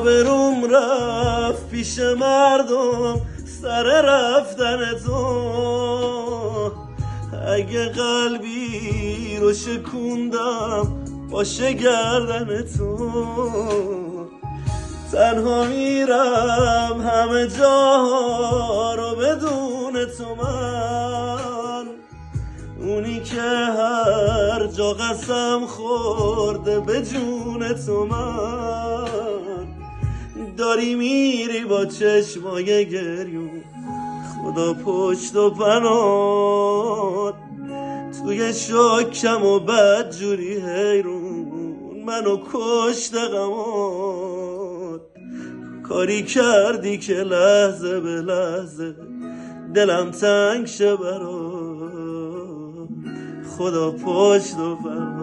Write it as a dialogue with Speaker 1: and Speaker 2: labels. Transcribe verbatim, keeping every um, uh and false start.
Speaker 1: آبروم رفت پیش مردم سر رفتن تو. اگه قلبی رو شکوندم باشه گردن تو. تنها میرم همه جاها رو بدون تو من، اونی که هر جا قسم خورده به جون تو من. داری میری با چشمای گریون، خدا پشت و پنات توی شکم و بد جوری حیرون منو کشت غمات. کاری کردی که لحظه به لحظه دلم تنگ شه برات، خدا پشت و پنات.